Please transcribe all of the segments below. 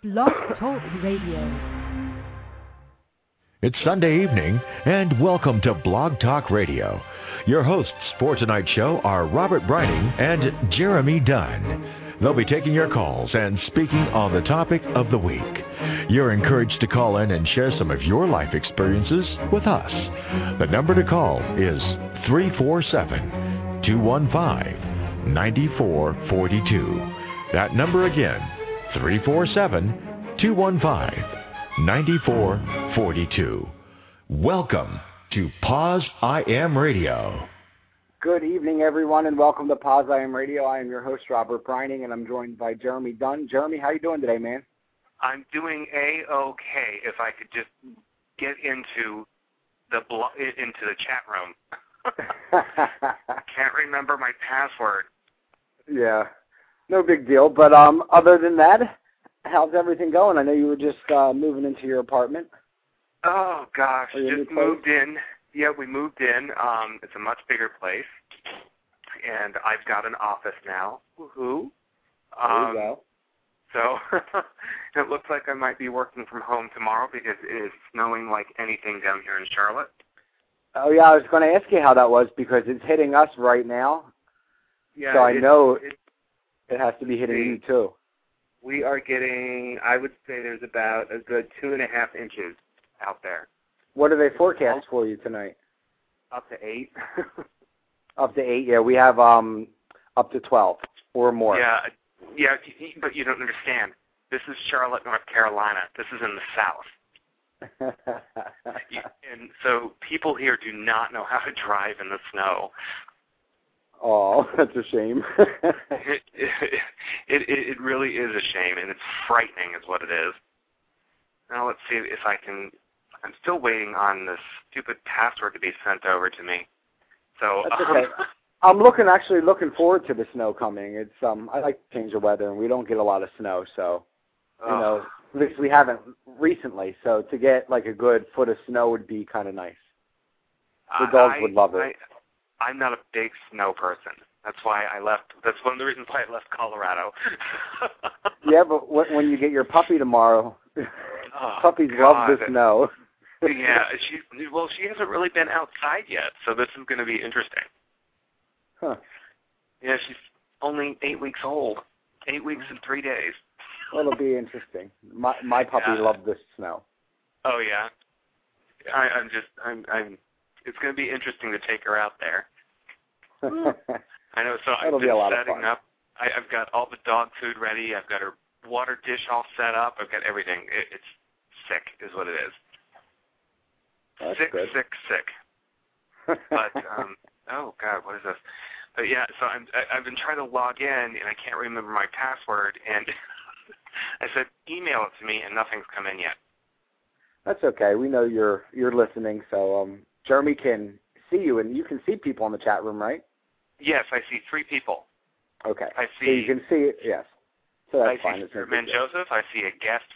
Blog Talk Radio. It's Sunday evening, and welcome to Blog Talk Radio. Your hosts for tonight's show are Robert Brining and Jeremy Dunn. They'll be taking your calls and speaking on the topic of the week. You're encouraged to call in and share some of your life experiences with us. The number to call is 347-215-9442. That number again, 347-215-9442. Welcome to Pause I Am Radio. Good evening, everyone, and welcome to Pause I Am Radio. I am your host, Robert Brining, and I'm joined by Jeremy Dunn. Jeremy, how you doing today, man? I'm doing A-okay. If I could just get into the chat room. Can't remember my password. Yeah, no big deal. But other than that, how's everything going? I know you were just moving into your apartment. Oh, gosh, just moved in. Yeah, we moved in. It's a much bigger place, and I've got an office now. Woohoo! There you go. So it looks like I might be working from home tomorrow because it is snowing like anything down here in Charlotte. Oh, yeah, I was going to ask you how that was because it's hitting us right now. Yeah, so I know it has to be hitting you, too. We are getting, I would say there's about a good 2.5 inches out there. What do they forecast for you tonight? Up to 8. Up to 8, yeah. We have up to 12 or more. Yeah, but you don't understand. This is Charlotte, North Carolina. This is in the South. And so people here do not know how to drive in the snow. Oh, that's a shame. It really is a shame, and it's frightening is what it is. Now let's see if I can... I'm still waiting on this stupid password to be sent over to me. So that's okay. I'm actually looking forward to the snow coming. It's I like to change the weather, and we don't get a lot of snow, so at least we haven't recently. So to get like a good foot of snow would be kind of nice. The dogs would love it. I'm not a big snow person. That's why I left. That's one of the reasons why I left Colorado. Yeah, but when you get your puppy tomorrow, puppies love the snow. Yeah, she hasn't really been outside yet, so this is going to be interesting. Huh. Yeah, she's only 8 weeks old. 8 weeks and 3 days. Well, it'll be interesting. My puppy loved the snow. Oh yeah. I'm it's going to be interesting to take her out there. I know. So I've been setting up. I've got all the dog food ready. I've got her water dish all set up. I've got everything. It's sick, is what it is. That's sick, good. sick. But oh God, what is this? But yeah, so I've been trying to log in and I can't remember my password. And I said email it to me, and nothing's come in yet. That's okay. We know you're listening, so Jeremy can see you, and you can see people in the chat room, right? Yes, I see 3 people. Okay. I see. So you can see it. Yes. So that's fine. I see Man Joseph. I see a guest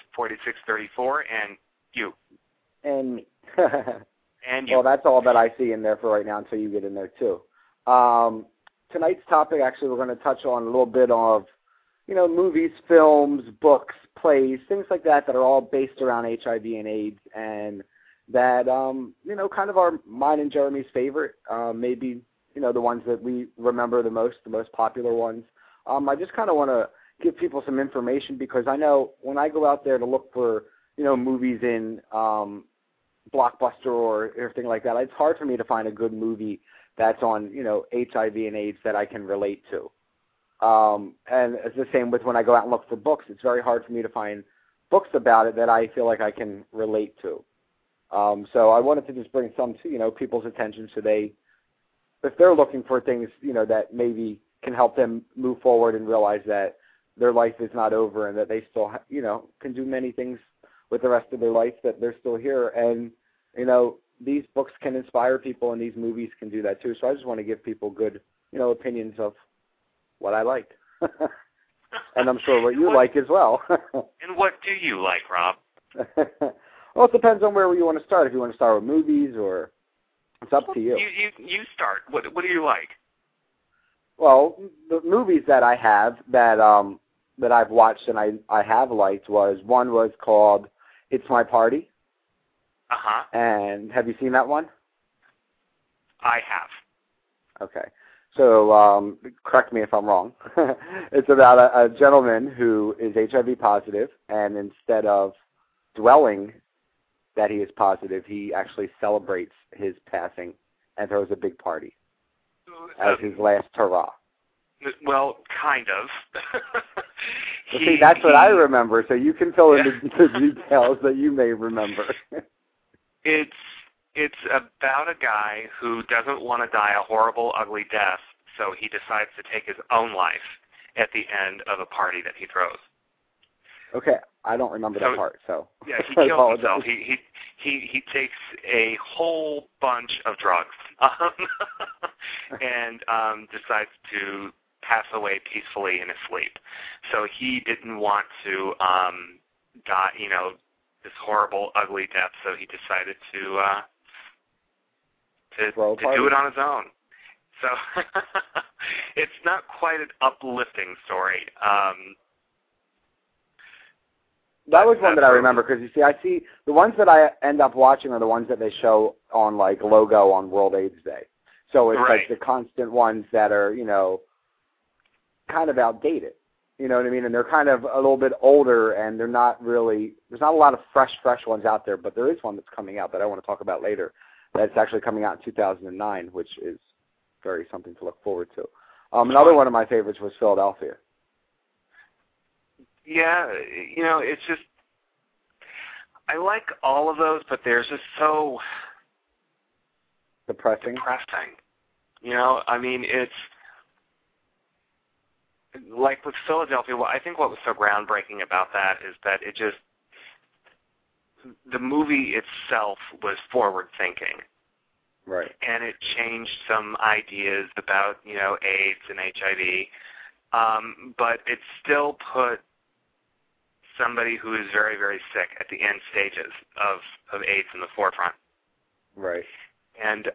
4634, and you. And me. And you. Well, that's all that I see in there for right now until you get in there too. Tonight's topic, actually, we're going to touch on a little bit of, movies, films, books, plays, things like that are all based around HIV and AIDS, and that, kind of are mine and Jeremy's favorite, maybe, the ones that we remember the most popular ones. I just kind of want to give people some information because I know when I go out there to look for, movies in Blockbuster or everything like that, it's hard for me to find a good movie that's on, HIV and AIDS that I can relate to. And it's the same with when I go out and look for books. It's very hard for me to find books about it that I feel like I can relate to. So I wanted to just bring some to, people's attention so if they're looking for things, that maybe can help them move forward and realize that their life is not over and that they still, can do many things with the rest of their life, that they're still here. And, these books can inspire people and these movies can do that too. So I just want to give people good, opinions of what I like. And I'm sure what you like as well. And what do you like, Rob? Well, it depends on where you want to start. If you want to start with movies or it's up to you. You start. What do you like? Well, the movies that I have that that I've watched and I have liked one was called It's My Party. Uh-huh. And have you seen that one? I have. Okay. So correct me if I'm wrong. It's about a gentleman who is HIV positive, and instead of dwelling that he is positive, he actually celebrates his passing and throws a big party as his last hurrah. Well, kind of. See, that's what I remember, so you can fill in the details that you may remember. It's about a guy who doesn't want to die a horrible, ugly death, so he decides to take his own life at the end of a party that he throws. Okay, I don't remember that part. So yeah, he kills himself. He takes a whole bunch of drugs and decides to pass away peacefully in his sleep. So he didn't want to die, this horrible, ugly death. So he decided to do it on his own. So it's not quite an uplifting story. That was one that I remember because, you see, I see the ones that I end up watching are the ones that they show on, like, Logo on World AIDS Day. So it's like the constant ones that are, kind of outdated. You know what I mean? And they're kind of a little bit older, and they're not really, there's not a lot of fresh ones out there, but there is one that's coming out that I want to talk about later that's actually coming out in 2009, which is very something to look forward to. Another one of my favorites was Philadelphia. Yeah, it's just, I like all of those, but they're just so depressing. I mean, it's like with Philadelphia. Well, I think what was so groundbreaking about that is that it just, the movie itself was forward thinking. Right. And it changed some ideas about, AIDS and HIV, but it still put somebody who is very, very sick at the end stages of AIDS in the forefront. Right. And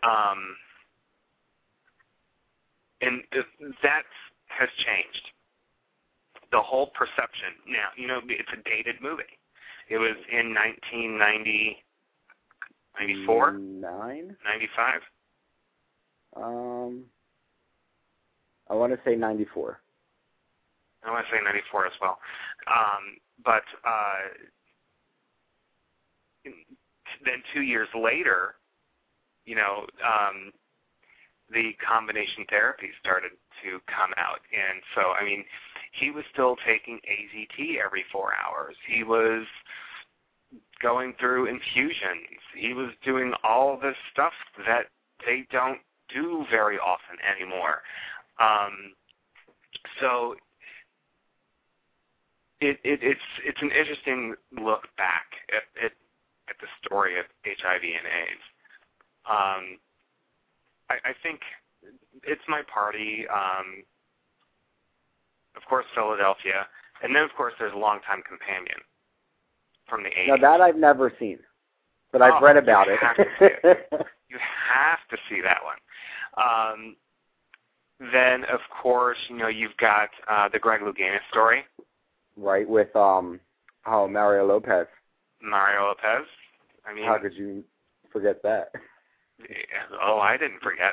that has changed. The whole perception. Now, it's a dated movie. It was in 1990, 94? 95? I want to say 94. I want to say 94 as well. But then 2 years later, the combination therapy started to come out. And so, I mean, he was still taking AZT every 4 hours. He was going through infusions. He was doing all this stuff that they don't do very often anymore. So it's an interesting look back at the story of HIV and AIDS. I think It's My Party, of course Philadelphia, and then of course there's Longtime Companion from the 80s. Now that I've never seen, but I've read about it. You have to see that one. Then of course, you've got the Greg Louganis story. Right, with Mario Lopez. Mario Lopez. I mean, how could you forget that? Oh, I didn't forget.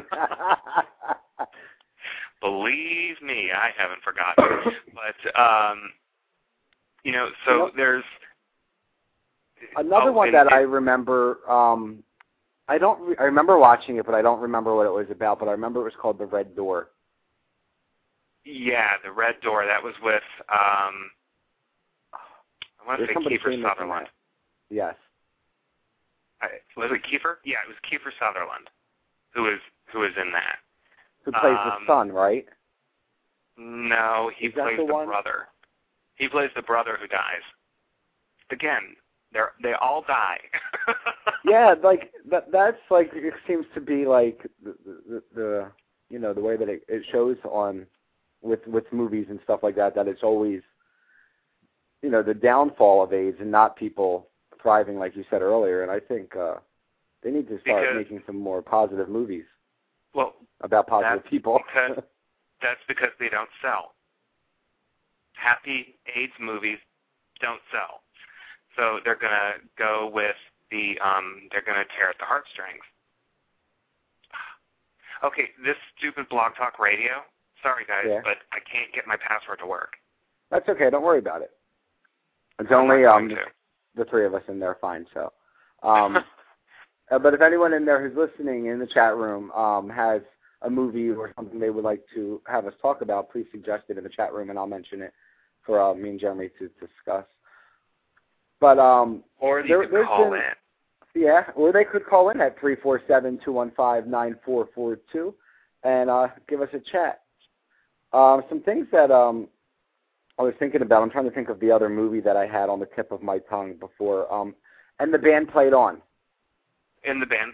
Believe me, I haven't forgotten. But so there's another one that I remember. I remember watching it, but I don't remember what it was about. But I remember it was called The Red Door. Yeah, The Red Door. That was with I want to say Kiefer Sutherland. Yes. Was it Kiefer? Yeah, it was Kiefer Sutherland who is in that. Who plays the son, right? No, he plays the brother. He plays the brother who dies. Again, they all die. Yeah, like that's like it seems to be like the the way that it shows on with movies and stuff like that it's always the downfall of AIDS and not people thriving, like you said earlier. And I think they need to start making some more positive movies. Well, about positive people. That's because they don't sell. happy AIDS movies don't sell. So they're going to go with they're going to tear at the heartstrings. Okay, this stupid Blog Talk Radio. Sorry, guys, but I can't get my password to work. That's okay. Don't worry about it. It's only the three of us in there, fine. So, but if anyone in there who's listening in the chat room has a movie or something they would like to have us talk about, please suggest it in the chat room, and I'll mention it for me and Jeremy to discuss. But or you could call in. Yeah, or they could call in at 347-215-9442 and give us a chat. Some things that I was thinking about, I'm trying to think of the other movie that I had on the tip of my tongue before, and the band played on. And the band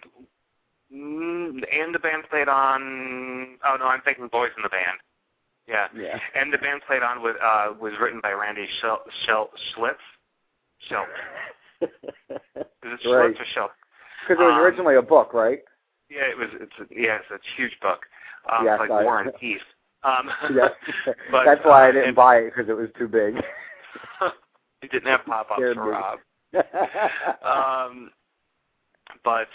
played on, oh no, I'm thinking Boys in the Band. Yeah. And the band played on was written by Randy Schlitz. Schultz. Is it Schultz or Schultz? Because it was originally a book, right? Yeah, it's a huge book. Yes, like War and Peace. Yes. But, that's why I didn't buy it, because it was too big. It didn't have pop-ups for Rob. But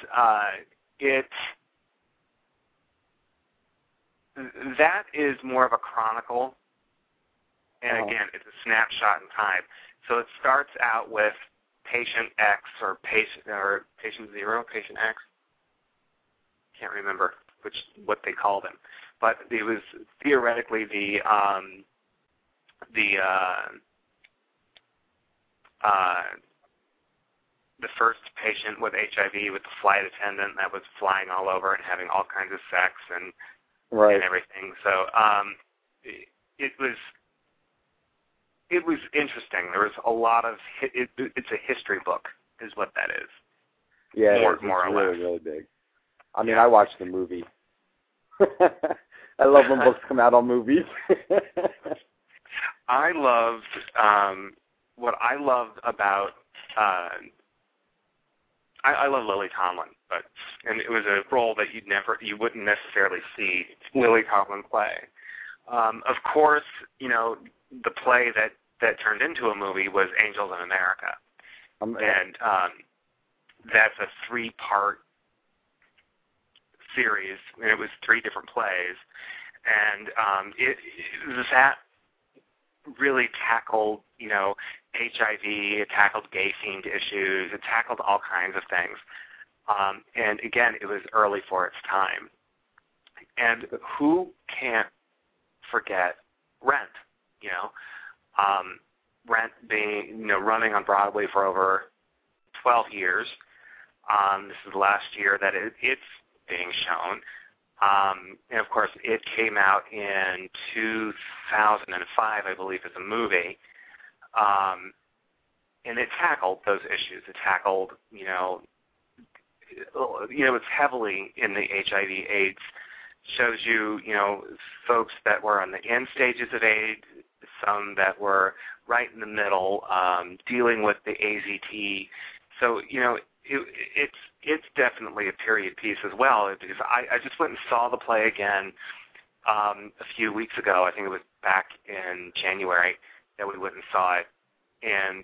that is more of a chronicle, and again, it's a snapshot in time. So it starts out with Patient X or Patient Zero, Patient X. Can't remember what they called him, but it was theoretically the first patient with HIV with the flight attendant that was flying all over and having all kinds of sex and everything. So it was interesting. There was a lot of it's a history book, is what that is. Yeah, more or less. Really big. I mean, I watched the movie. I love when books come out on movies. I loved what I loved about. I love Lily Tomlin, and it was a role that you wouldn't necessarily see Lily Tomlin play. Of course, the play that turned into a movie was Angels in America, and that's a 3-part series, and it was 3 different plays, and that really tackled, HIV, it tackled gay-themed issues, it tackled all kinds of things, and again, it was early for its time. And who can't forget Rent? Rent being, running on Broadway for over 12 years. This is the last year that it's being shown. And of course, it came out in 2005, I believe, as a movie. And it tackled those issues. It tackled, it's heavily in the HIV/AIDS. Shows you, folks that were on the end stages of AIDS, some that were right in the middle, dealing with the AZT. So, it's definitely a period piece as well, because I just went and saw the play again a few weeks ago. I think it was back in January that we went and saw it. And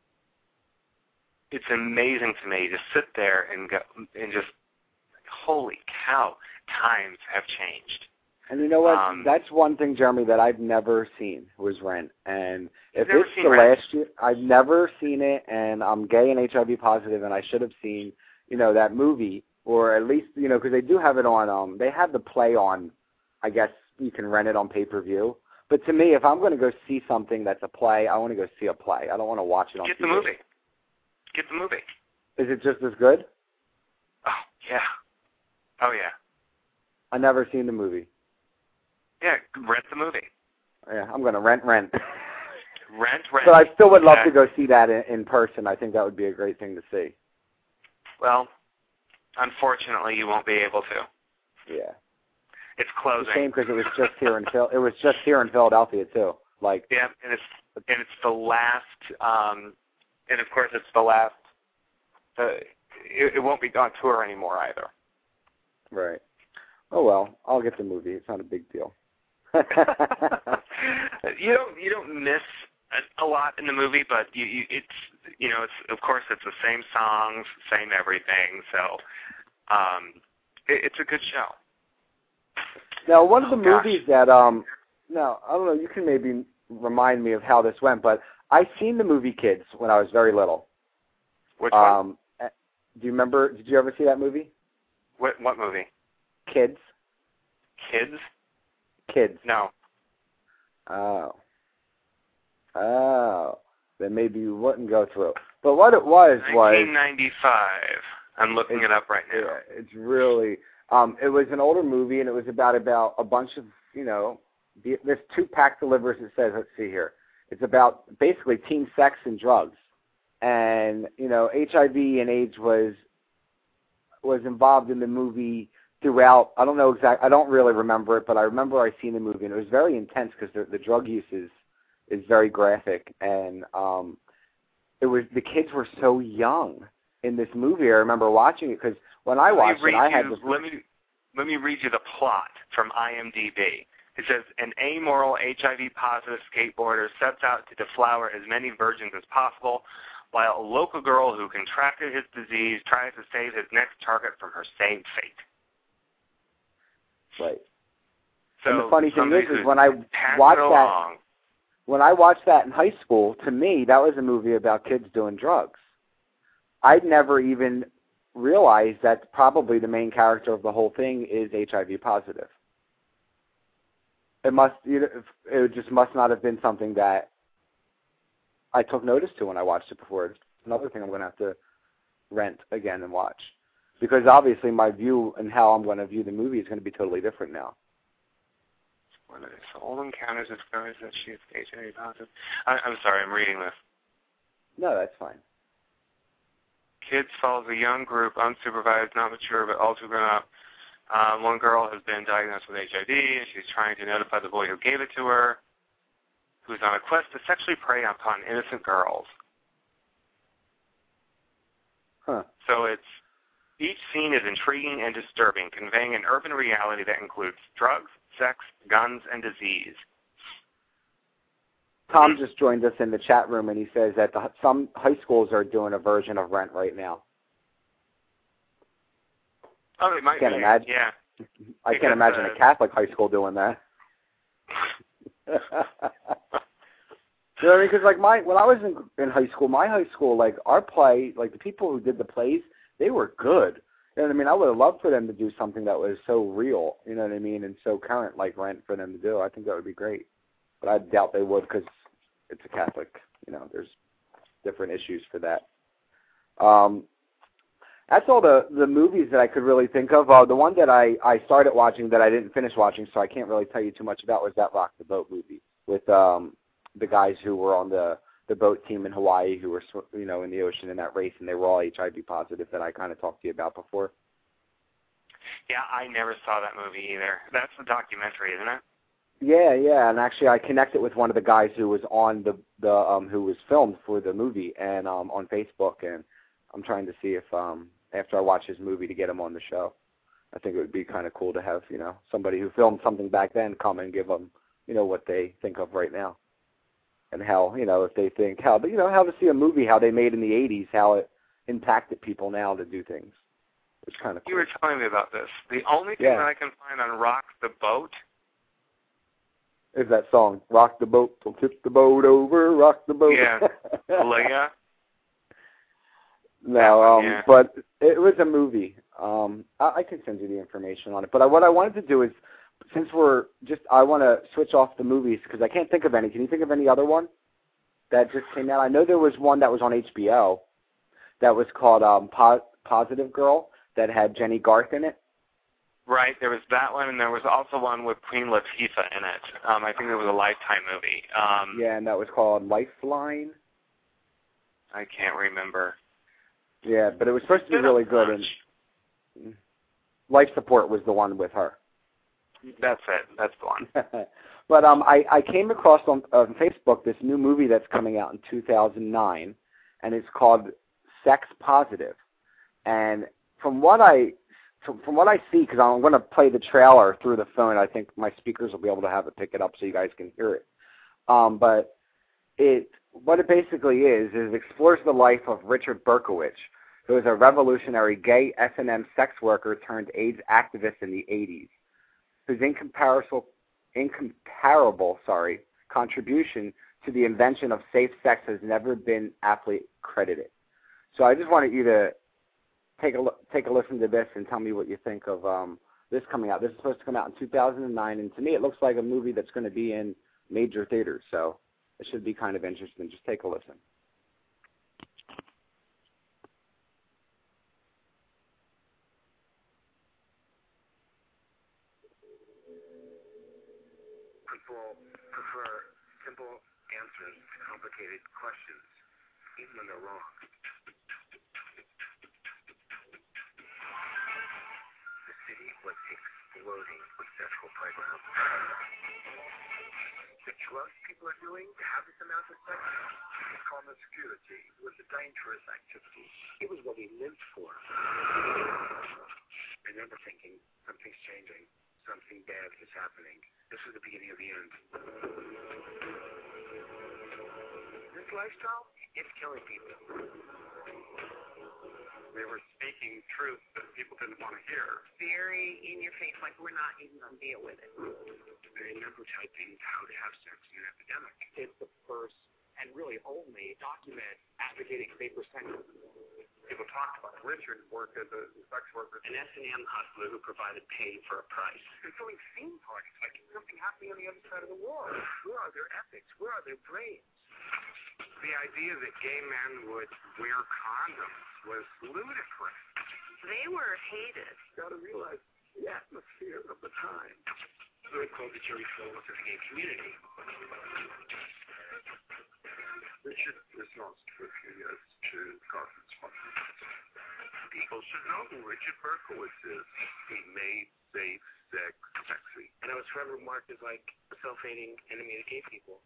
it's amazing to me to sit there and go and just, holy cow, times have changed. And you know what? That's one thing, Jeremy, that I've never seen was Rent. And if it's the last year, I've never seen it, and I'm gay and HIV positive, and I should have seen, that movie, or at least, because they do have it on, they have the play on, I guess you can rent it on pay-per-view. But to me, if I'm going to go see something that's a play, I want to go see a play. I don't want to watch it on TV. Get the movie. Get the movie. Is it just as good? Oh, yeah. Oh, yeah. I've never seen the movie. Yeah, rent the movie. Yeah, I'm going to rent. Rent. But I still would love to go see that in person. I think that would be a great thing to see. Well, unfortunately, you won't be able to. Yeah. It's closing. It's a shame because it was just here in Philadelphia too. Yeah, and it's the last. And of course, it's the last. It won't be on tour anymore either. Right. Oh well, I'll get the movie. It's not a big deal. You don't miss a lot in the movie, but it's of course it's the same songs, same everything. So it's a good show. Now, one of the movies that now I don't know, you can maybe remind me of how this went, but I seen the movie Kids when I was very little. Which one? Do you remember? Did you ever see that movie? What movie? Kids. Kids? Kids. No. Oh. Then maybe you wouldn't go through. But what it was 1995. I'm looking it up right now. Yeah, it's really. It was an older movie, and it was about a bunch of there's 2 pack delivers. It says, let's see here. It's about basically teen sex and drugs. And, HIV and AIDS was involved in the movie throughout. I don't know I don't really remember it, but I remember I seen the movie, and it was very intense because the drug use is very graphic. And the kids were so young in this movie. I remember watching it because when I watched it, I had this. Let me read you the plot from IMDb. It says, an amoral HIV-positive skateboarder sets out to deflower as many virgins as possible, while a local girl who contracted his disease tries to save his next target from her same fate. Right. So and the funny thing is when I watched that in high school, to me, that was a movie about kids doing drugs. I'd never even realized that probably the main character of the whole thing is HIV positive. It just must not have been something that I took notice to when I watched it before. It's another thing I'm going to have to rent again and watch. Because obviously my view and how I'm going to view the movie is going to be totally different now. So all encounters discovers that she is HIV positive. I'm sorry, I'm reading this. No, that's fine. Kids follows a young group, unsupervised, not mature, but all too grown up. One girl has been diagnosed with HIV, and she's trying to notify the boy who gave it to her, who's on a quest to sexually prey upon innocent girls. Huh. So each scene is intriguing and disturbing, conveying an urban reality that includes drugs, sex, guns, and disease. Tom just joined us in the chat room, and he says that some high schools are doing a version of Rent right now. Oh, it might be. Imagine, yeah. I can't imagine a Catholic high school doing that. You know what I mean? Because when I was in high school, my high school, our play, the people who did the plays, they were good. You know what I mean? I would have loved for them to do something that was so real, you know what I mean, and so current like Rent for them to do. I think that would be great. But I doubt they would because it's a Catholic, there's different issues for that. That's all the movies that I could really think of. The one that I started watching that I didn't finish watching, so I can't really tell you too much about, was that Rock the Boat movie with the guys who were on the boat team in Hawaii who were in the ocean in that race, and they were all HIV positive that I kind of talked to you about before. Yeah, I never saw that movie either. That's the documentary, isn't it? Yeah, and actually I connected with one of the guys who was on the who was filmed for the movie and on Facebook, and I'm trying to see if after I watch his movie to get him on the show. I think it would be kind of cool to have somebody who filmed something back then come and give them what they think of right now, and how if they think how to see a movie how they made in the 80s, how it impacted people now to do things. It's kind of cool. You were telling me about this. The only thing that I can find on Rock the Boat is that song, Rock the Boat, don't tip the boat over, rock the boat. Yeah, Leah. No, but it was a movie. I can send you the information on it. But what I wanted to do is, since I want to switch off the movies because I can't think of any. Can you think of any other one that just came out? I know there was one that was on HBO that was called Positive Girl that had Jenny Garth in it. Right, there was that one, and there was also one with Queen Latifah in it. I think it was a Lifetime movie. Yeah, and that was called Lifeline. I can't remember. Yeah, but it was supposed to be really good. And Life Support was the one with her. That's it. That's the one. But I came across on Facebook this new movie that's coming out in 2009, and it's called Sex Positive. And from what I see, because I'm going to play the trailer through the phone, I think my speakers will be able to have it pick it up so you guys can hear it. But what it basically is it explores the life of Richard Berkowitz, who was a revolutionary gay S&M sex worker turned AIDS activist in the 80s, whose incomparable contribution to the invention of safe sex has never been aptly credited. So I just wanted you to take a listen to this and tell me what you think of this coming out. This is supposed to come out in 2009, and to me it looks like a movie that's going to be in major theaters, so it should be kind of interesting. Just take a listen. People prefer simple answers to complicated questions, even when they're wrong. The city was exploding with sexual playgrounds. The drugs people are doing to have this amount of sex, it's called obscurity. It was a dangerous activity. It was what we lived for. I remember thinking, something's changing. Something bad is happening. This is the beginning of the end. This lifestyle, it's killing people. They were speaking truth that people didn't want to hear. Very in your face, like we're not even going to deal with it. They never typing how to have sex in an epidemic. It's the first and really only document advocating safer sex. People talked about Richard worked as a sex worker, an S&M hustler who provided pain for a price. They're throwing theme parties like it's something happening on the other side of the war. Where are their ethics? Where are their brains? The idea that gay men would wear condoms was ludicrous. They were hated. You got to realize the atmosphere of the time. They called the Jerry Falwell to the gay community. Richard was lost for a few years to Carson's father. People should know who Richard Berkowitz is. He made safe sex sexy. And I was forever marked as like a self-hating enemy of gay people.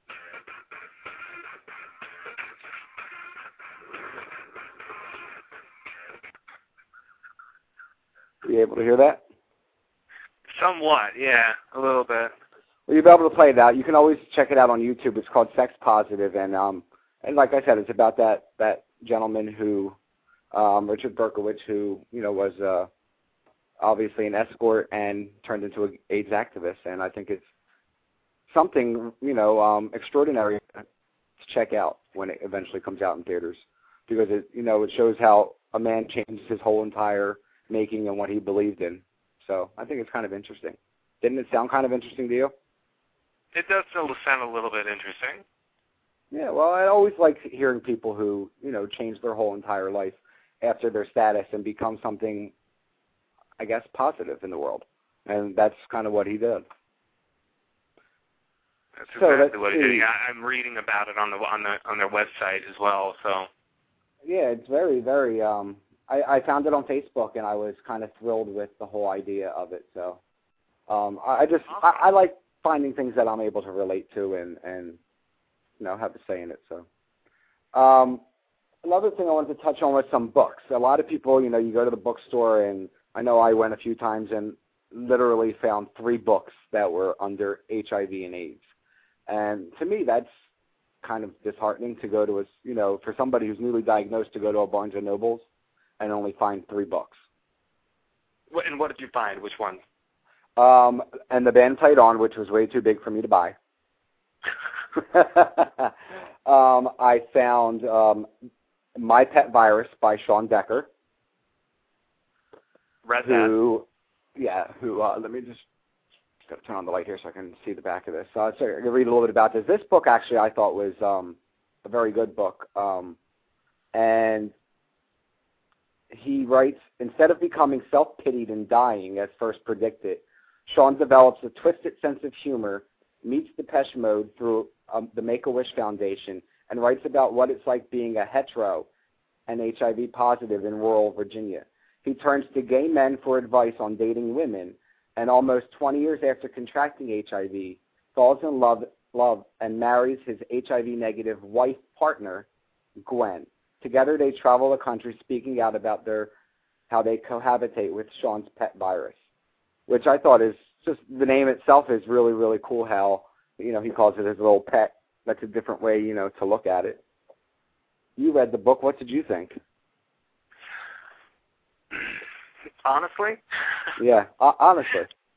Are you able to hear that? Somewhat, yeah, a little bit. Well, you'll be able to play it out. You can always check it out on YouTube. It's called Sex Positive, and like I said, it's about that gentleman who, Richard Berkowitz, who was obviously an escort and turned into an AIDS activist, and I think it's something extraordinary to check out when it eventually comes out in theaters, because it shows how a man changed his whole entire making and what he believed in. So I think it's kind of interesting. Didn't it sound kind of interesting to you? It does sound a little bit interesting. Yeah, well, I always like hearing people who, change their whole entire life after their status and become something, I guess, positive in the world. And that's kind of what he did. That's exactly what he did. I'm reading about it on their website as well. So. Yeah, it's very, very. I found it on Facebook, and I was kind of thrilled with the whole idea of it. So, I like finding things that I'm able to relate to and have a say in it. So, another thing I wanted to touch on was some books. A lot of people, you go to the bookstore, and I know I went a few times and literally found 3 books that were under HIV and AIDS. And to me, that's kind of disheartening to go to for somebody who's newly diagnosed to go to a Barnes & Noble's and only find 3 books. And what did you find? Which ones? And The Band Played On, which was way too big for me to buy. I found My Pet Virus by Sean Decker. Read that. Let me just got to turn on the light here so I can see the back of this. So I can read a little bit about this. This book actually I thought was a very good book. And he writes, instead of becoming self-pitied and dying as first predicted, Sean develops a twisted sense of humor, meets Depeche Mode through the Make-A-Wish Foundation, and writes about what it's like being a hetero and HIV positive in rural Virginia. He turns to gay men for advice on dating women, and almost 20 years after contracting HIV, falls in love and marries his HIV-negative wife partner, Gwen. Together they travel the country speaking out about how they cohabitate with Sean's pet virus, which I thought is just, the name itself is really, really cool how, he calls it his little pet that's a different way, to look at it. You read the book. What did you think? Honestly? Yeah, honestly.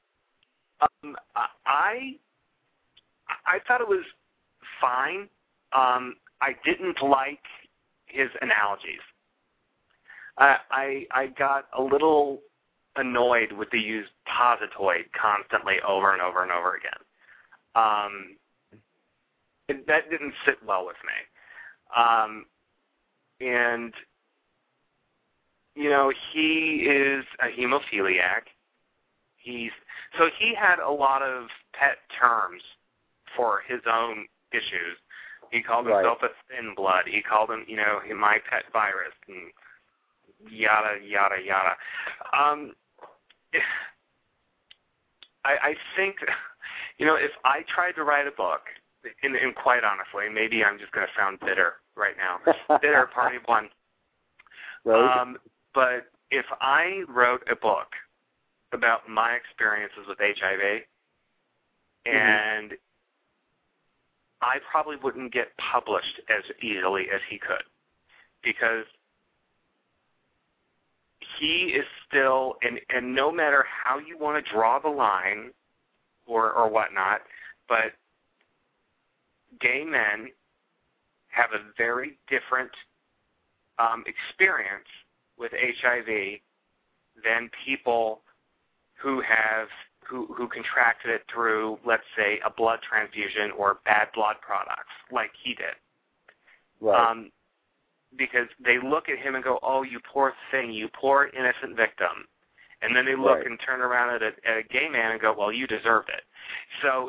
I thought it was fine. I didn't like his analogies. I got a little annoyed with the use positoid constantly over and over and over again. That didn't sit well with me. And, he is a hemophiliac. So he had a lot of pet terms for his own issues. He called himself a thin blood. He called him, my pet virus, and yada, yada, yada. I think, if I tried to write a book, and quite honestly, maybe I'm just going to sound bitter right now. Bitter, party one. Right. But if I wrote a book about my experiences with HIV, and I probably wouldn't get published as easily as he could, because he is still, and no matter how you want to draw the line or whatnot, but gay men have a very different experience with HIV than people who contracted it through, let's say, a blood transfusion or bad blood products, like he did. Right. Because they look at him and go, "Oh, you poor thing, you poor innocent victim," and then they look and turn around at a gay man and go, "Well, you deserved it." So,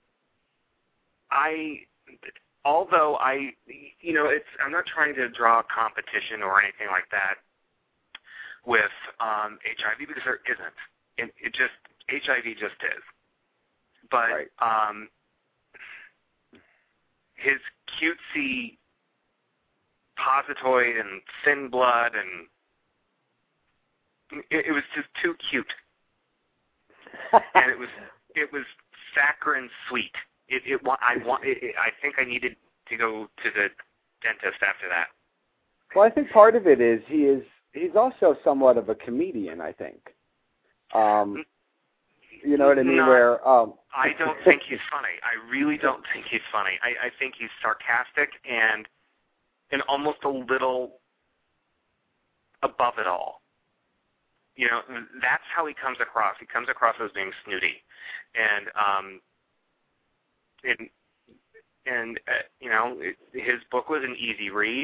although I'm not trying to draw a competition or anything like that with HIV, because there isn't. HIV just is. But his cutesy positoid and thin blood, and it was just too cute. And it was saccharine sweet. I think I needed to go to the dentist after that. Well, I think part of it is he's also somewhat of a comedian, I think. You know what I mean? I don't think he's funny. I really don't think he's funny. I think he's sarcastic and almost a little above it all. That's how he comes across. He comes across as being snooty, and his book was an easy read.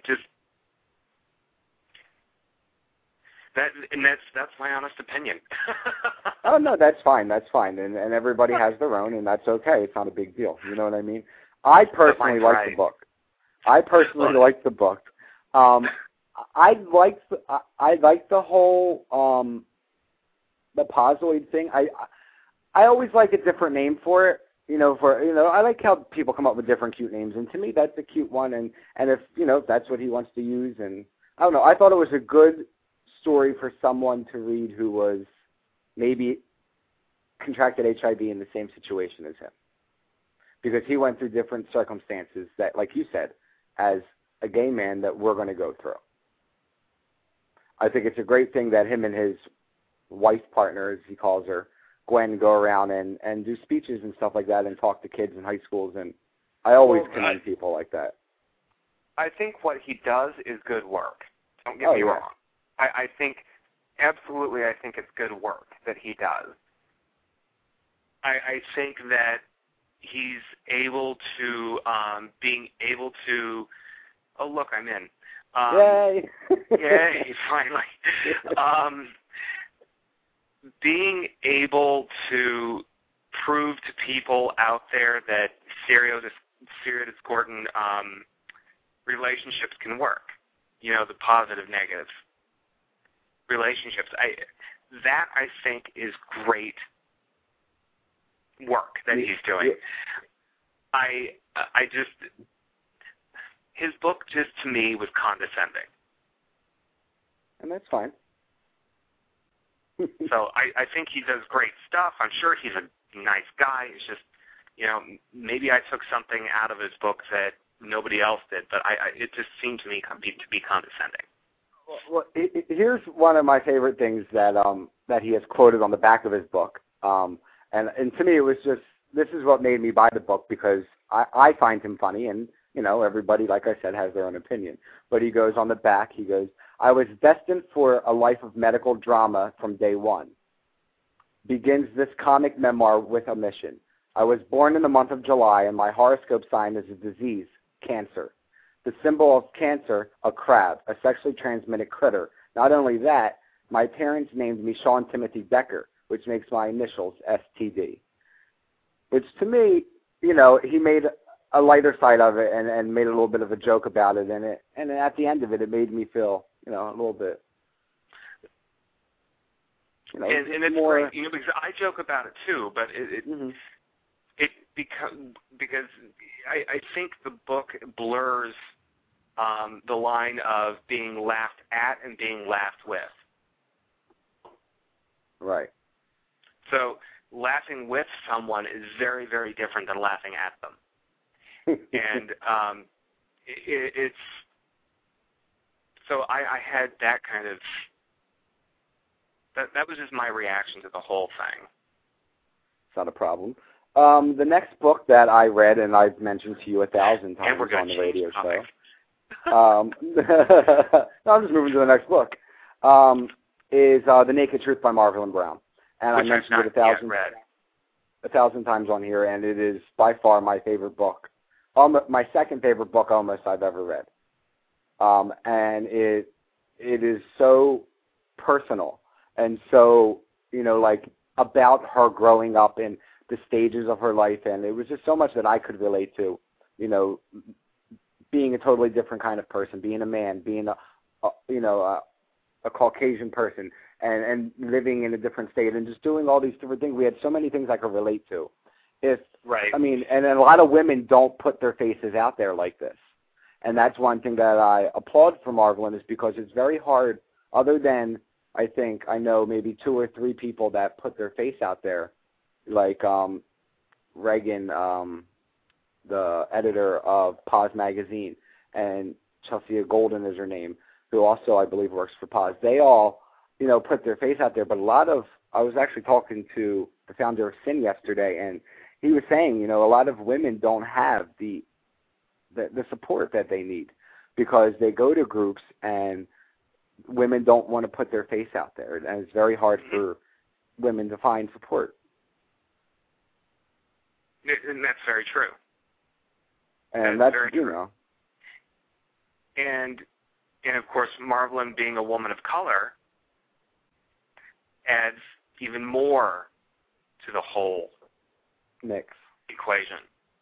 That's my honest opinion. Oh no, that's fine. That's fine, and everybody has their own, and that's okay. It's not a big deal. You know what I mean? I personally like the book. I like the book. I like the whole the positoid thing. I always like a different name for it. I like how people come up with different cute names, and to me, that's a cute one. And if that's what he wants to use, and I don't know, I thought it was a good story for someone to read who was maybe contracted HIV in the same situation as him, because he went through different circumstances that, like you said, as a gay man, that we're going to go through. I think it's a great thing that him and his wife partner, as he calls her, Gwen, go around and do speeches and stuff like that and talk to kids in high schools, and I always commend people like that. I think what he does is good work. Don't get me wrong. I think it's good work that he does. I think that he's able to, being able to, oh, look, I'm in. Yay! Yay, finally. Being able to prove to people out there that stereodiscordant relationships can work. The positive, negative relationships. I think is great work that he's doing. His book just to me was condescending. And that's fine. So I think he does great stuff. I'm sure he's a nice guy. It's just maybe I took something out of his book that nobody else did, but it just seemed to me to be condescending. Well, here's one of my favorite things that he has quoted on the back of his book, and to me it was just, this is what made me buy the book, because I find him funny, and everybody, like I said, has their own opinion. But he goes on the back, he goes, "I was destined for a life of medical drama from day one. Begins this comic memoir with a mission. I was born in the month of July, and my horoscope sign is a disease, cancer. The symbol of cancer, a crab, a sexually transmitted critter. Not only that, my parents named me Sean Timothy Decker, which makes my initials STD." Which to me, he made a lighter side of it and made a little bit of a joke about it, and at the end of it, it made me feel, a little bit. And it's more, great, because I joke about it too, but because I think the book blurs the line of being laughed at and being laughed with. Right. So laughing with someone is very, very different than laughing at them. And it's so I had that kind of that was just my reaction to the whole thing. It's not a problem. The next book that I read, and I've mentioned to you 1,000 times on the radio show. No, I'm just moving to the next book. Is The Naked Truth by Marvel and Brown, and I mentioned it 1,000 times on here, and it is by far my favorite book. My second favorite book almost I've ever read. And it is so personal and so, about her growing up in the stages of her life, and it was just so much that I could relate to, being a totally different kind of person, being a man, being a Caucasian person, and living in a different state, and just doing all these different things. We had so many things I could relate to. Right. And a lot of women don't put their faces out there like this. And that's one thing that I applaud for Marvelyn, is because it's very hard, other than, I know maybe 2 or 3 people that put their face out there, like Reagan, the editor of Paz Magazine, and Chelsea Golden is her name, who also, I believe, works for Paz. They all, put their face out there. But I was actually talking to the founder of Sin yesterday, and he was saying, a lot of women don't have the support that they need, because they go to groups and women don't want to put their face out there, and it's very hard for women to find support. And that's very true. And that's very true. And of course, Marvelyn being a woman of color adds even more to the whole mix equation.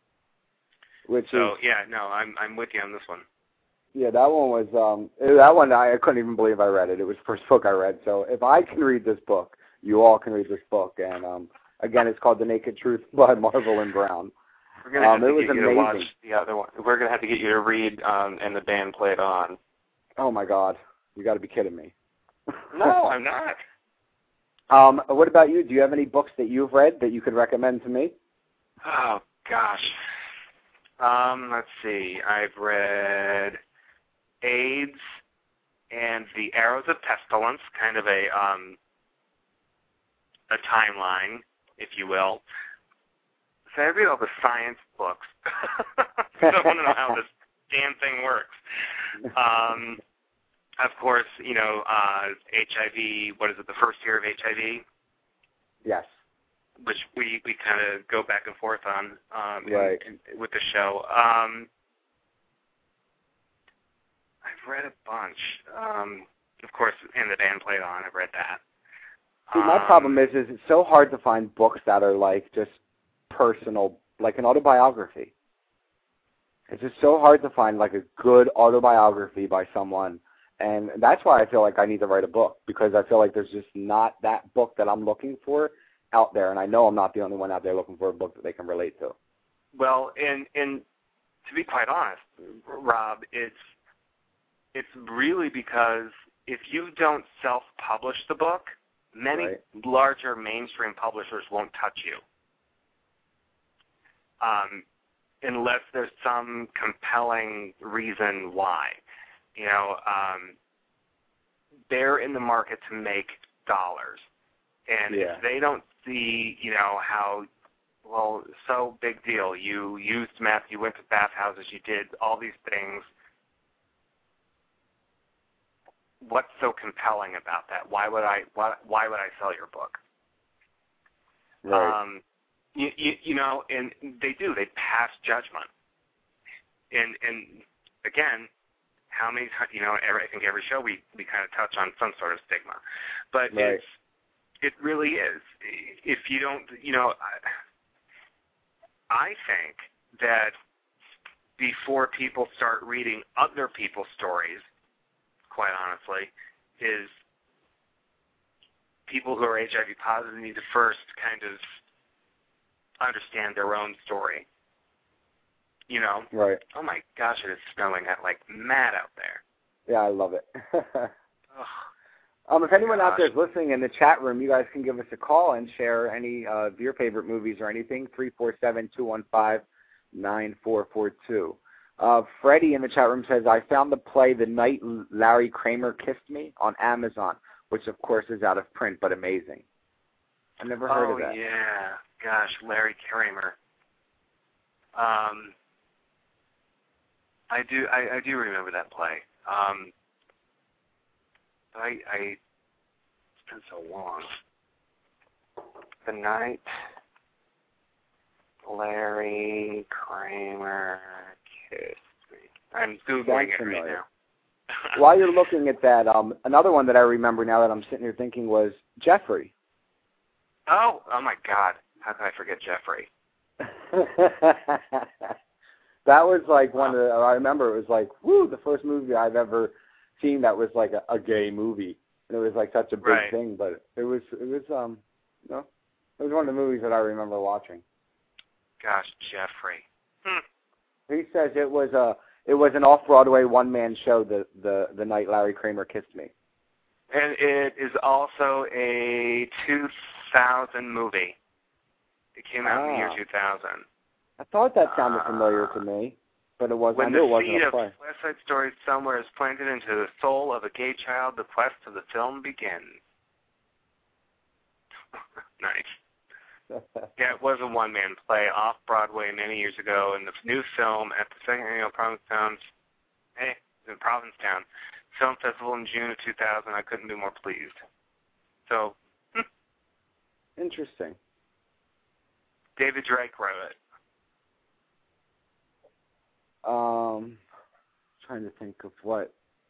I'm with you on this one. Yeah, that one was I couldn't even believe I read it. It was the first book I read. So if I can read this book, you all can read this book. And again, it's called The Naked Truth by Marvelyn Brown. We're going to have to get you to watch the other one. We're going to have to get you to read and the band played on. Oh my God, you got to be kidding me. No, I'm not. What about you? Do you have any books that you've read that you could recommend to me? Oh gosh. Let's see. I've read AIDS and The Arrows of Pestilence, kind of a timeline, if you will. So I read all the science books. So I want to know how this damn thing works. Of course, HIV, what is it, the first year of HIV? Yes. Which we kind of go back and forth on right. with the show. I've read a bunch. Of course, and the band played on. I've read that. See, my problem is it's so hard to find books that are like just personal, like an autobiography. It's just so hard to find like a good autobiography by someone. And that's why I feel like I need to write a book, because I feel like there's just not that book that I'm looking for out there. And I know I'm not the only one out there looking for a book that they can relate to. Well, and to be quite honest, Rob, it's really because if you don't self-publish the book, many larger mainstream publishers won't touch you. unless there's some compelling reason why. They're in the market to make dollars. And if they don't see, how, well, so big deal, you used meth, you went to bathhouses, you did all these things, what's so compelling about that? Why would I sell your book? Right. And they pass judgment. And again, how many times, I think every show we kind of touch on some sort of stigma. But right. It really is. If you don't, I think that before people start reading other people's stories, quite honestly, is people who are HIV positive need to first kind of understand their own story. Right. Oh my gosh, it is snowing like mad out there. Yeah, I love it. If anyone out there is listening in the chat room, you guys can give us a call and share any of your favorite movies or anything, 347-215-9442. Freddie in the chat room says, I found the play The Night Larry Kramer Kissed Me on Amazon, which of course is out of print, but amazing. I've never heard of that. Oh, yeah. Gosh, Larry Kramer. I do remember that play. It's been so long. The Night Larry Kramer Kissed Me. I'm Googling it right now. While you're looking at that, another one that I remember now that I'm sitting here thinking was Jeffrey. Oh my God. How could I forget Jeffrey? That was like one of the, I remember it was like, the first movie I've ever seen that was like a gay movie. And it was like such a big thing, but it was it was one of the movies that I remember watching. Gosh, Jeffrey. He says it was an off-Broadway one-man show, the Night Larry Kramer Kissed Me. And it is also a 2000 movie. It came out in the year 2000. I thought that sounded familiar to me, but it wasn't. When I knew it wasn't a play. When the seed of West Side Story somewhere is planted into the soul of a gay child, the quest of the film begins. Nice. Yeah, it was a one-man play off-Broadway many years ago, and the new film at the second annual Provincetown Film Festival in June of 2000. I couldn't be more pleased. So, interesting. David Drake wrote it. Trying to think of what.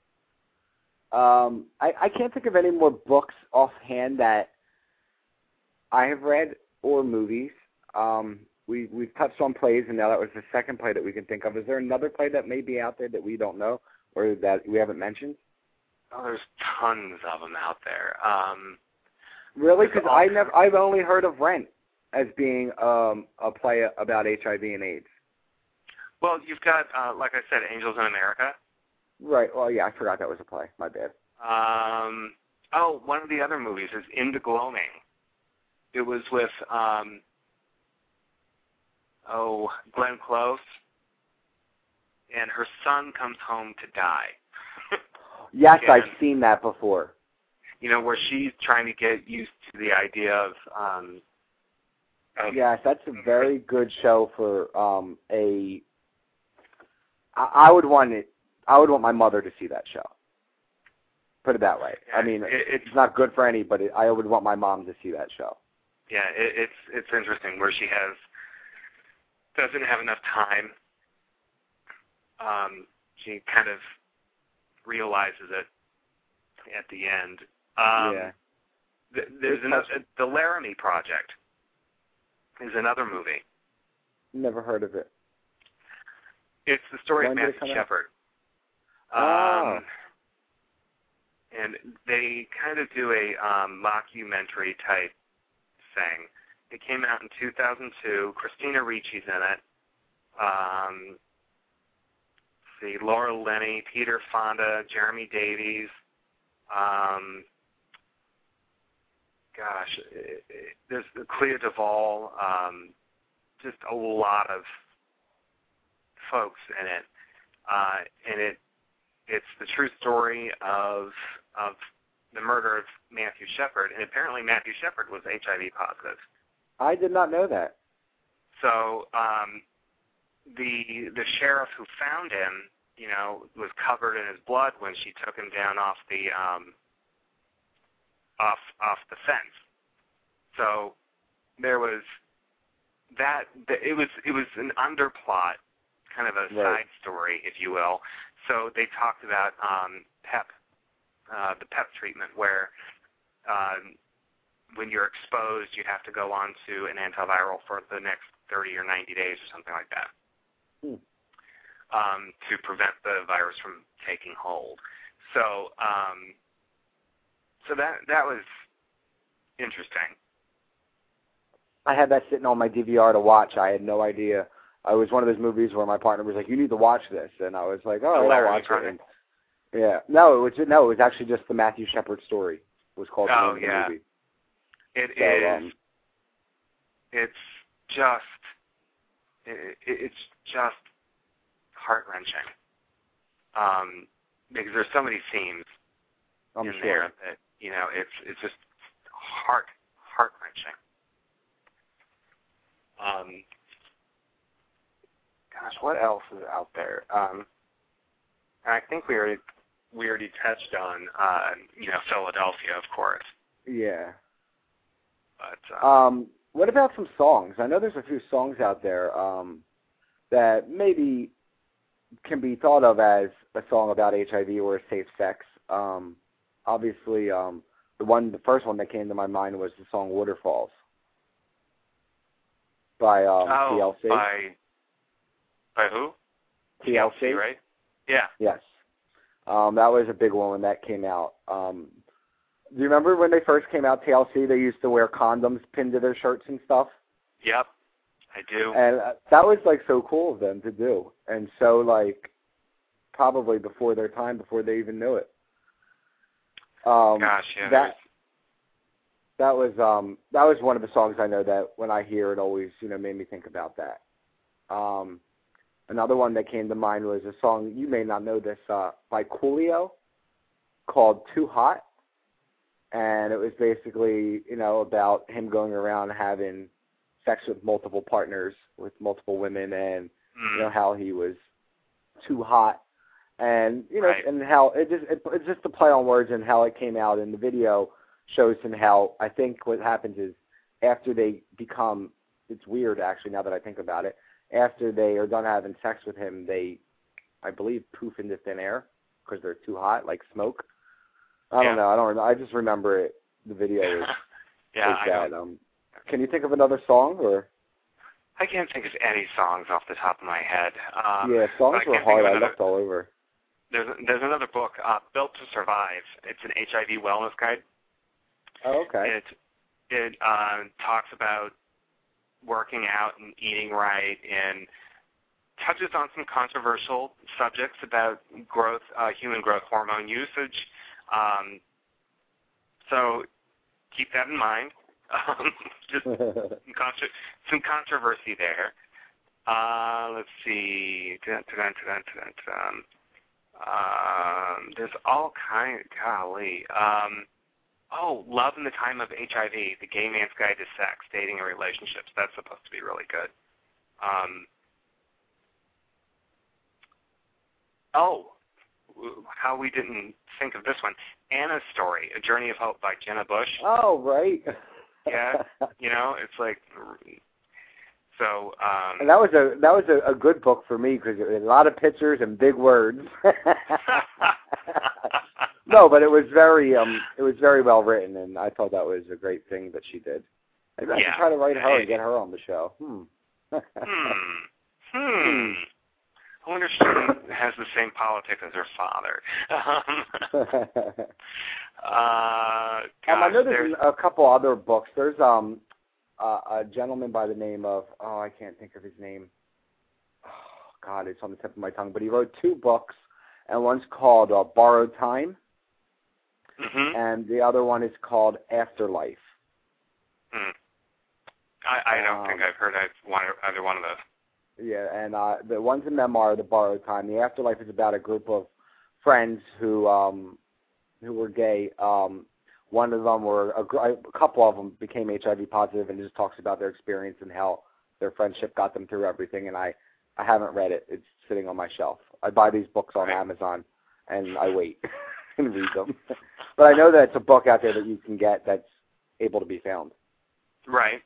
I can't think of any more books offhand that I have read or movies. We've touched on plays, and now that was the second play that we can think of. Is there another play that may be out there that we don't know or that we haven't mentioned? Oh, there's tons of them out there. Really? Because I've only heard of Rent as being a play about HIV and AIDS. Well, you've got, like I said, Angels in America. Right. Well, yeah, I forgot that was a play. My bad. One of the other movies is In the Gloaming. It was with, Glenn Close, and her son comes home to die. Yes, I've seen that before. Where she's trying to get used to the idea of yes, that's a very good show for I would want my mother to see that show. Put it that way. Yeah, I mean, it's not good for anybody. I would want my mom to see that show. Yeah, it's interesting where she doesn't have enough time. She kind of realizes it at the end. There's the Laramie Project is another movie. Never heard of it. It's the story of Matthew Shepard. And they kind of do a mockumentary type thing. It came out in 2002. Christina Ricci's in it. Laura Linney, Peter Fonda, Jeremy Davies. There's Clea Duvall. just a lot of folks in it, and it's the true story of the murder of Matthew Shepard, and apparently Matthew Shepard was HIV positive. I did not know that. So the sheriff who found him, was covered in his blood when she took him down off the off the fence. So there was that. It was an underplot, kind of a side story, if you will. So they talked about PEP, the PEP treatment, where when you're exposed, you have to go on to an antiviral for the next 30 or 90 days or something like that, to prevent the virus from taking hold. So, so that was interesting. I had that sitting on my DVR to watch. I had no idea. It was one of those movies where my partner was like, "You need to watch this," and I was like, "Oh, I'll watch it." And, yeah, no, it was actually just the Matthew Shepard story. It was called the movie. It is. It's just heart-wrenching. Because there's so many themes in there that it's just heart-wrenching. Gosh, what else is out there? I think we already touched on Philadelphia, of course. Yeah. But what about some songs? I know there's a few songs out there that maybe can be thought of as a song about HIV or safe sex. Obviously, the first one that came to my mind was the song "Waterfalls" by TLC. By who? TLC, right? Yeah. Yes. That was a big one when that came out. Do you remember when they first came out, TLC, they used to wear condoms pinned to their shirts and stuff? Yep, I do. And that was, so cool of them to do. And so, probably before their time, before they even knew it. Gosh, yeah. That was one of the songs I know that when I hear it always, made me think about that. Another one that came to mind was a song, you may not know this, by Coolio called Too Hot. And it was basically, about him going around having sex with multiple partners, with multiple women, and, how he was too hot. And, and how it's just a play on words and how it came out in the video shows him how, I think what happens is after they become, it's weird actually now that I think about it, after they are done having sex with him, they, I believe, poof into thin air because they're too hot, like smoke. I don't know. I just remember it. The video is that. Can you think of another song or? I can't think of any songs off the top of my head. Songs were hard. I looked all over. There's another book, Built to Survive. It's an HIV wellness guide. Oh, okay. It talks about working out and eating right, and touches on some controversial subjects about growth, human growth hormone usage. So keep that in mind. Just some controversy there. Let's see. There's all kinds. Golly. Love in the Time of HIV: The Gay Man's Guide to Sex, Dating, and Relationships. That's supposed to be really good. How we didn't think of this one. Anna's Story, A Journey of Hope by Jenna Bush. Oh, right. Yeah, it's like, so. And that was a good book for me because it had a lot of pictures and big words. No, but it was very well written, and I thought that was a great thing that she did. Maybe I should try to write her and get her on the show. I wonder if she has the same politics as her father. I know there's a couple other books. There's a gentleman by the name of, I can't think of his name. Oh, God, it's on the tip of my tongue. But he wrote 2 books, and one's called Borrowed Time, and the other one is called Afterlife. I don't think I've heard either one of those. Yeah, and the one's a memoir, The Borrowed Time. The Afterlife is about a group of friends who were gay. One of them a couple of them became HIV positive, and just talks about their experience and how their friendship got them through everything. And I haven't read it. It's sitting on my shelf. I buy these books on Amazon, and I wait and read them. But I know that it's a book out there that you can get that's able to be found. Right.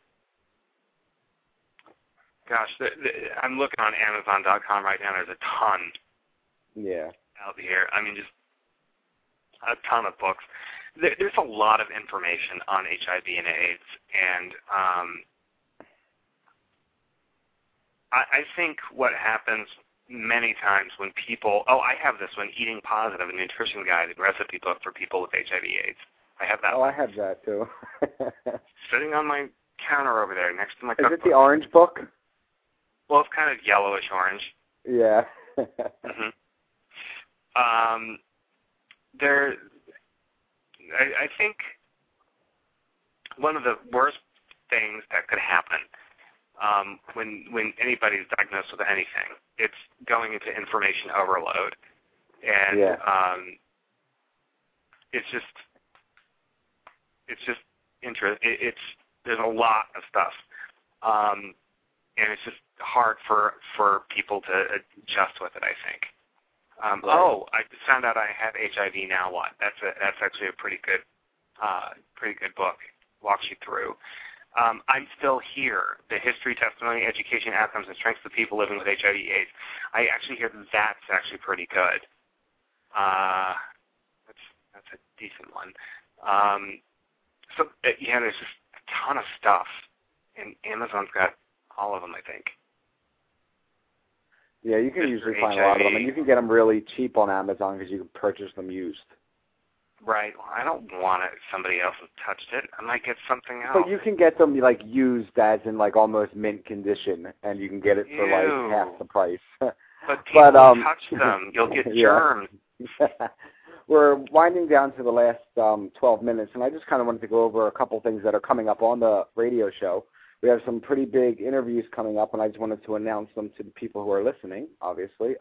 Gosh, I'm looking on Amazon.com right now. There's a ton. Yeah. Out here. I mean, just a ton of books. There's a lot of information on HIV and AIDS, and I think what happens many times when people, I have this one, Eating Positive, a nutrition guide and recipe book for people with HIV/AIDS. I have that one. I have that too. Sitting on my counter over there next to my cookbook. Is it the orange book? Well, it's kind of yellowish orange. Yeah. Mm-hmm. I think one of the worst things that could happen when anybody's diagnosed with anything, it's going into information overload, and it's just there's a lot of stuff, and it's just hard for people to adjust with it, I think. I just found out I have HIV. Now what? That's actually a pretty good book. Walks you through. I'm Still Here: The History, Testimony, Education, Outcomes, and Strengths of People Living with HIV/AIDS. I actually hear that's actually pretty good. That's a decent one. There's just a ton of stuff, and Amazon's got all of them, I think. Yeah, you can usually find a lot of them, and you can get them really cheap on Amazon because you can purchase them used. Right. Well, I don't want it if somebody else has touched it. I might get something else. But you can get them used as in almost mint condition, and you can get it for half the price. But people touch them. You'll get germs. We're winding down to the last 12 minutes, and I just kind of wanted to go over a couple things that are coming up on the radio show. We have some pretty big interviews coming up, and I just wanted to announce them to the people who are listening, obviously.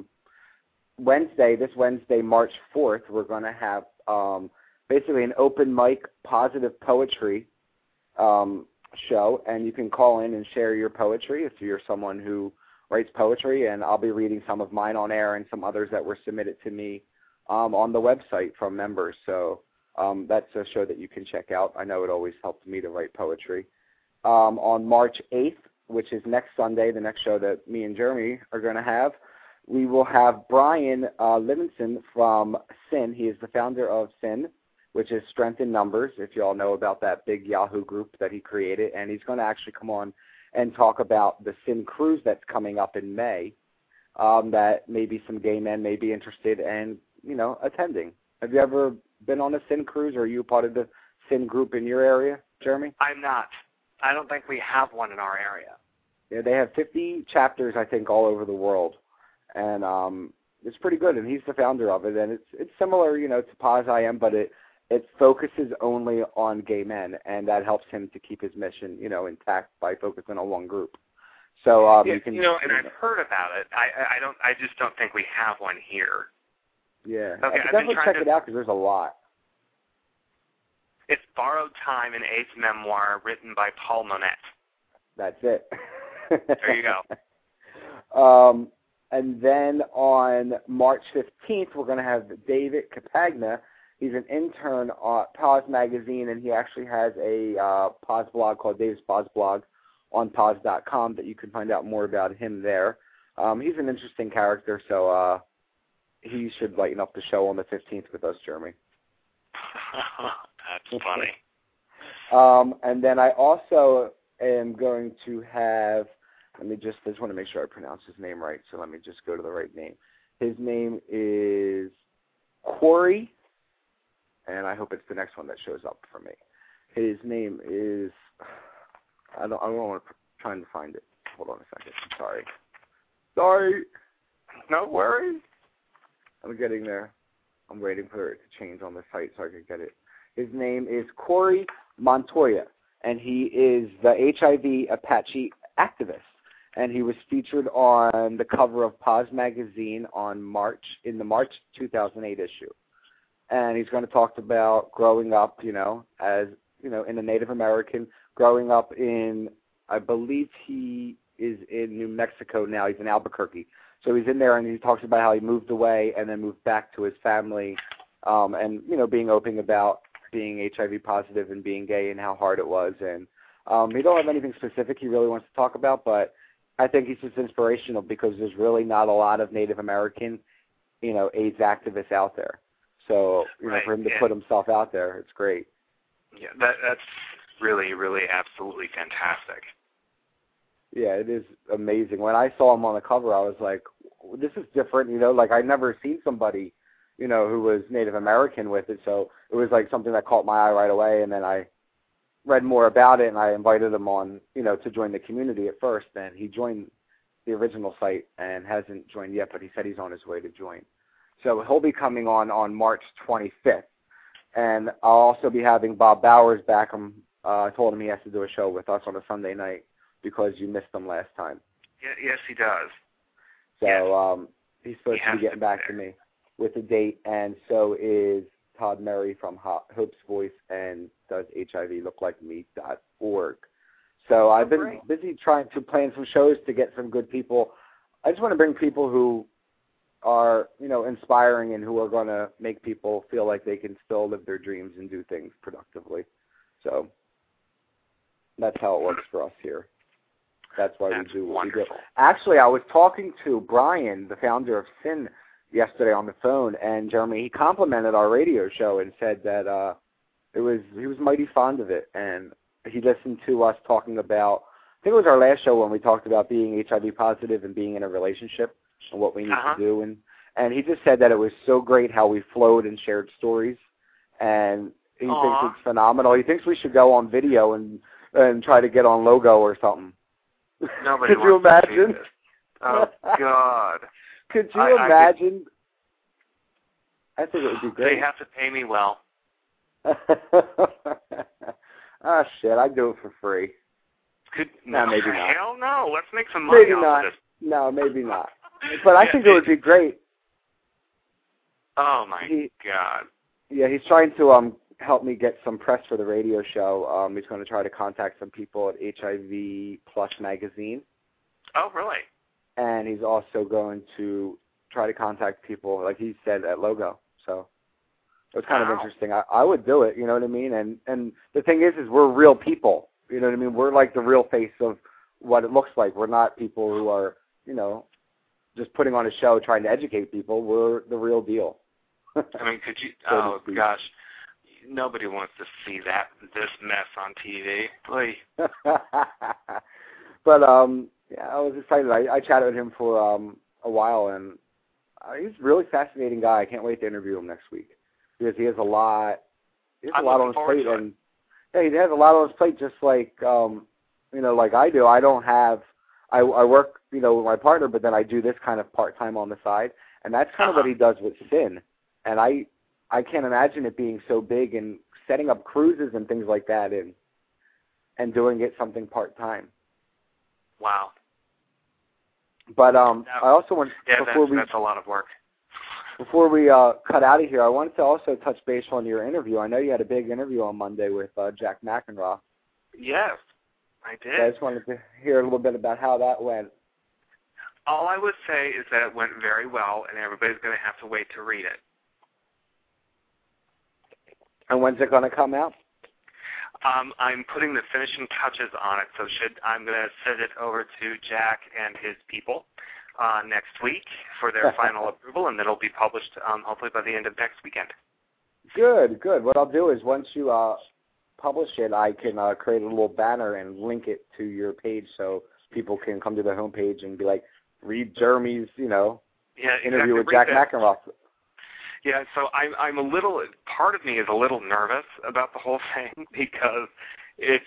This Wednesday, March 4th, we're going to have basically an open mic positive poetry show, and you can call in and share your poetry if you're someone who writes poetry, and I'll be reading some of mine on air and some others that were submitted to me on the website from members. So that's a show that you can check out. I know it always helped me to write poetry. On March 8th, which is next Sunday, the next show that me and Jeremy are going to have, we will have Brian Livingston from SIN. He is the founder of SIN, which is Strength in Numbers, if you all know about that big Yahoo group that he created. And he's going to actually come on and talk about the SIN cruise that's coming up in May, that maybe some gay men may be interested in, attending. Have you ever been on a SIN cruise, or are you part of the SIN group in your area, Jeremy? I'm not. I don't think we have one in our area. Yeah, they have 50 chapters, I think, all over the world. And it's pretty good, and he's the founder of it. And it's similar, to POS-IM, but it focuses only on gay men, and that helps him to keep his mission, intact by focusing on one group. So you can, and I've heard about it. I just don't think we have one here. Yeah, okay, definitely check it out because there's a lot. It's Borrowed Time, an AIDS memoir written by Paul Monette. That's it. There you go. And then on March 15th, we're going to have David Capagna. He's an intern at POS Magazine, and he actually has a POS blog called David's POS Blog on POS.com that you can find out more about him there. He's an interesting character, so he should lighten up the show on the 15th with us, Jeremy. That's funny. And then I also am going to have, I just want to make sure I pronounce his name right, so let me just go to the right name. His name is Corey, and I hope it's the next one that shows up for me. His name is, I don't want to try to find it. Hold on a second. Sorry. No worries. I'm getting there. I'm waiting for it to change on the site so I can get it. His name is Corey Montoya, and he is the HIV Apache activist. And he was featured on the cover of Paz magazine in the March 2008 issue. And he's going to talk about growing up, as, in a Native American, growing up in, I believe he is in New Mexico now. He's in Albuquerque. So he's in there, and he talks about how he moved away and then moved back to his family, and, being open about being HIV positive and being gay and how hard it was. And he don't have anything specific he really wants to talk about, but I think he's just inspirational because there's really not a lot of Native American, AIDS activists out there. So, for him to put himself out there, it's great. Yeah, that's really, really absolutely fantastic. Yeah, it is amazing. When I saw him on the cover, I was like, this is different, I'd never seen somebody, who was Native American with it. So it was like something that caught my eye right away, and then I read more about it, and I invited him on, to join the community at first, and he joined the original site and hasn't joined yet, but he said he's on his way to join. So he'll be coming on March 25th, and I'll also be having Bob Bowers back. I told him he has to do a show with us on a Sunday night because you missed him last time. Yeah, yes, he does. So he's supposed to be getting back to me with a date, and so is Todd Murray from Hope's Voice and does HIVLookLikeMe.org. So I've been busy trying to plan some shows to get some good people. I just want to bring people who are, inspiring and who are going to make people feel like they can still live their dreams and do things productively. So that's how it works for us here. That's why we do what we do. Actually, I was talking to Brian, the founder of Sin, yesterday on the phone, and Jeremy, he complimented our radio show and said that he was mighty fond of it, and he listened to us talking about, I think it was our last show when we talked about being HIV positive and being in a relationship and what we need to do, and he just said that it was so great how we flowed and shared stories, and he thinks it's phenomenal. He thinks we should go on video and try to get on Logo or something. Nobody Could you imagine? Oh God. Could you imagine? I think it would be great. They have to pay me well. Oh, shit, I'd do it for free. No, maybe not. Hell no. Let's make some money off of this. No, maybe not. But I think it would be great. Oh, my God. Yeah, he's trying to help me get some press for the radio show. He's going to try to contact some people at HIV Plus Magazine. Oh, really? And he's also going to try to contact people, like he said, at Logo. So it's kind of interesting. I would do it, you know what I mean? And the thing is we're real people, you know what I mean? We're like the real face of what it looks like. We're not people who are, just putting on a show trying to educate people. We're the real deal. I mean, could you, oh, gosh, nobody wants to see this mess on TV. Please. But, yeah, I was excited. I chatted with him for a while, and he's a really fascinating guy. I can't wait to interview him next week because he has a lot. On his plate, and yeah, he has a lot on his plate, just like like I do. I don't have. I work, with my partner, but then I do this kind of part-time on the side, and that's kind of what he does with Sin. And I can't imagine it being so big and setting up cruises and things like that, and doing it something part-time. Wow. But I also want that's a lot of work. Before we cut out of here, I wanted to also touch base on your interview. I know you had a big interview on Monday with Jack McEnroe. Yes, I did. So I just wanted to hear a little bit about how that went. All I would say is that it went very well, and everybody's going to have to wait to read it. And when's it going to come out? I'm putting the finishing touches on it, so I'm going to send it over to Jack and his people next week for their final approval, and then it'll be published hopefully by the end of next weekend. Good. What I'll do is once you publish it, I can create a little banner and link it to your page so people can come to the homepage and be like, read Jeremy's, interview with Jack McEnroe. Yeah, so I'm a little. Part of me is a little nervous about the whole thing because it's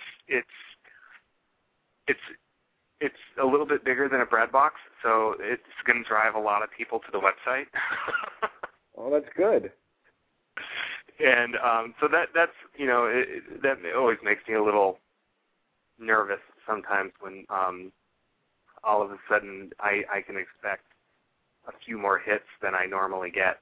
a little bit bigger than a bread box, so it's going to drive a lot of people to the website. Well, that's good. And so that's that always makes me a little nervous sometimes when all of a sudden I can expect a few more hits than I normally get.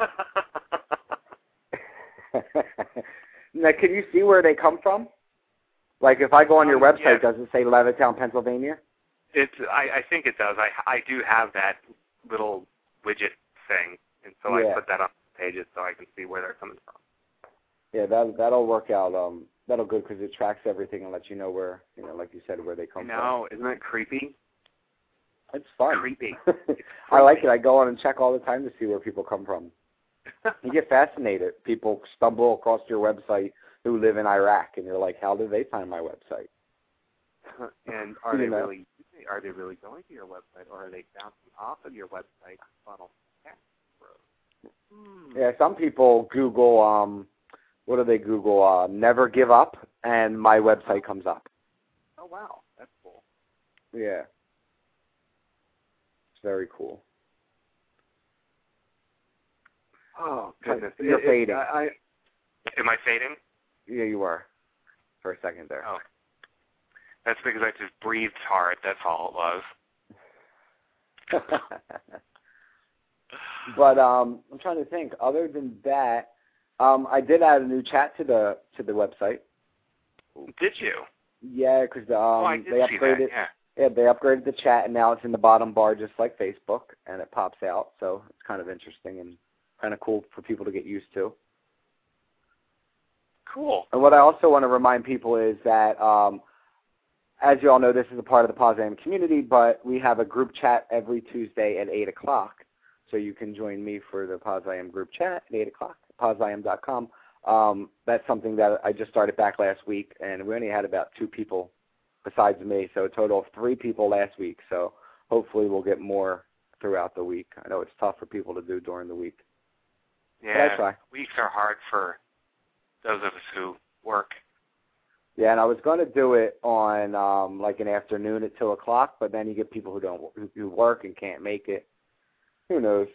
Now, can you see where they come from? Like, if I go on your website, does it say Levittown, Pennsylvania? I think it does. I do have that little widget thing, and so I put that on pages so I can see where they're coming from. Yeah, that'll work out. That'll good because it tracks everything and lets you know where, like you said, where they come from. No, isn't that creepy? It's fun. Creepy. I like it. I go on and check all the time to see where people come from. You get fascinated. People stumble across your website who live in Iraq, and you're like, how did they find my website? And are they really going to your website, or are they bouncing off of your website funnel? Yeah, some people Google, what do they Google? Never give up, and my website comes up. Oh, wow. That's cool. Yeah. It's very cool. Oh, goodness. You're fading. Am I fading? Yeah, you were for a second there. Oh. That's because I just breathed hard. That's all it was. But I'm trying to think. Other than that, I did add a new chat to the website. Did you? Yeah, because they upgraded. That, yeah, they upgraded the chat, and now it's in the bottom bar just like Facebook, and it pops out. So it's kind of interesting and kind of cool for people to get used to. Cool. And what I also want to remind people is that, as you all know, this is a part of the PawsIam community, but we have a group chat every Tuesday at 8 o'clock. So you can join me for the PawsIam group chat at 8 o'clock, pawsiam.com. That's something that I just started back last week, and we only had about 2 people besides me, so a total of 3 people last week. So hopefully we'll get more throughout the week. I know it's tough for people to do during the week. Yeah, weeks are hard for those of us who work. Yeah, and I was going to do it on like an afternoon at 2 o'clock, but then you get people who work and can't make it. Who knows?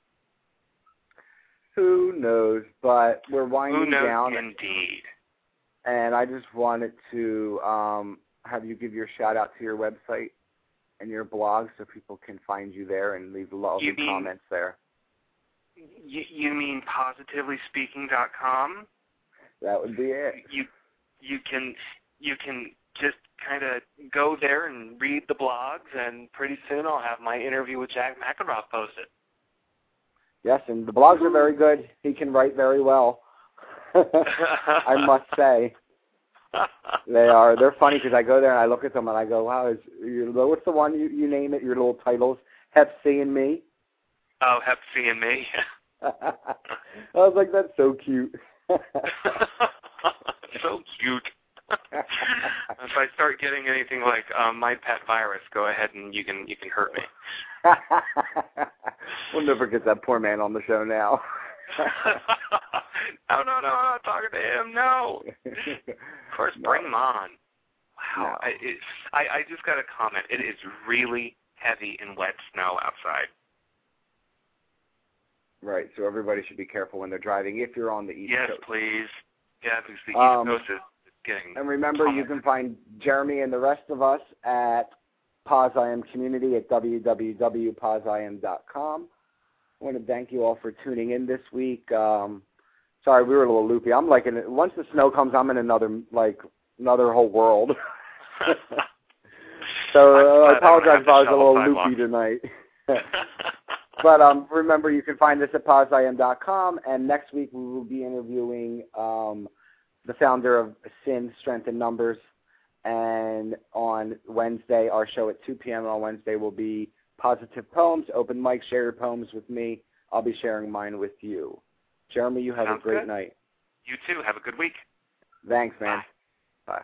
Who knows? But we're winding down. Who knows, indeed. And I just wanted to have you give your shout-out to your website and your blog so people can find you there and leave lovely comments there. You mean PositivelySpeaking.com? That would be it. You can just kind of go there and read the blogs, and pretty soon I'll have my interview with Jack McEnroe posted. Yes, and the blogs are very good. He can write very well, I must say. They're funny because I go there and I look at them and I go, wow, what's the one you name it, your little titles? Hep C and Me? Oh, Hep C and Me. I was like, that's so cute. So cute. If I start getting anything like My Pet Virus, go ahead and you can hurt me. We'll never get that poor man on the show now. No, I'm not talking to him, no. Of course, bring him on. Wow. No. I just got a comment. It is really heavy and wet snow outside. Right, so everybody should be careful when they're driving if you're on the East Coast. Yes, please. Yeah, because the East Coast is getting... And remember, you can find Jeremy and the rest of us at PawsIam Community at www.pawsiam.com. I want to thank you all for tuning in this week. Sorry, we were a little loopy. I'm like, once the snow comes, I'm in another whole world. So I apologize if I was a little loopy tonight. But remember, you can find us at pawsiam.com, and next week we will be interviewing the founder of Sin, Strength, and Numbers. And on Wednesday, our show at 2 p.m. on Wednesday will be Positive Poems, open mic, share your poems with me. I'll be sharing mine with you. Jeremy, you have a great night. You too. Have a good week. Thanks, man. Bye.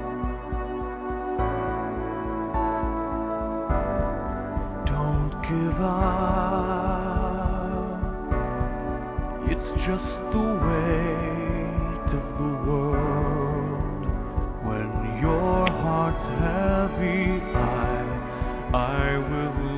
Give just the weight of the world. When your heart's heavy, I will